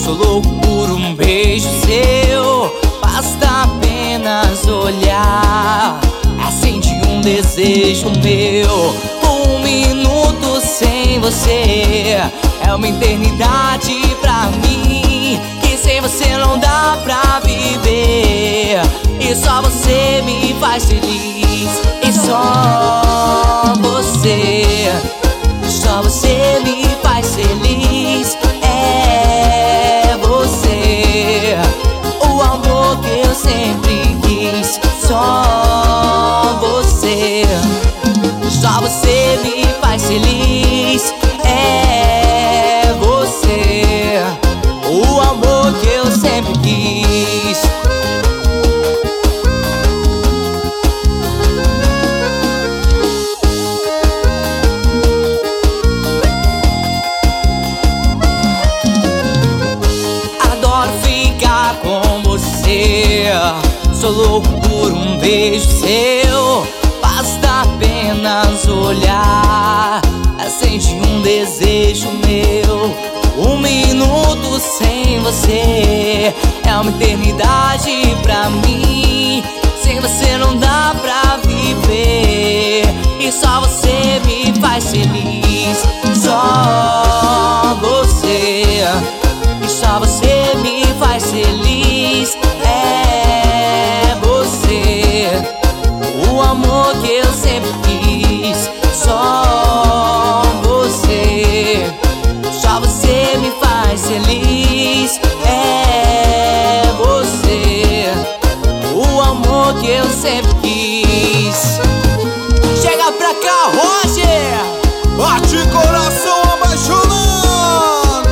Sou louco por um beijo seu, basta apenas olhar, acende um desejo meu. Um minuto sem você é uma eternidade pra mim, que sem você não dá pra viver. E só você me faz feliz, e só você me faz feliz. É você, o amor que eu sempre quis. Só você me faz feliz. É você, o amor que eu sempre quis. Adoro ficar com você, sou louco por um beijo seu, basta apenas olhar, acende um desejo meu. Um minuto sem você é uma eternidade pra mim, sem você não dá pra viver. E só você me faz feliz. Só você me faz feliz. É você, o amor que eu sempre quis. Só você me faz feliz. É você, o amor que eu sempre quis. Chega pra cá, Roger! Bate coração apaixonado.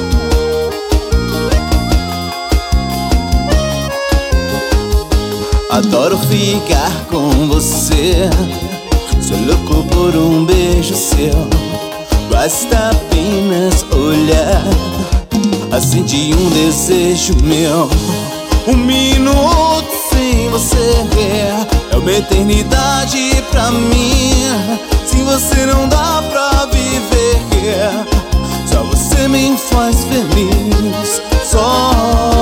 Adoro ficar com você, sou louco por um beijo seu, basta apenas olhar, acende um desejo meu. Um minuto sem você é uma eternidade pra mim, sem você não dá pra viver. Só você me faz feliz. Só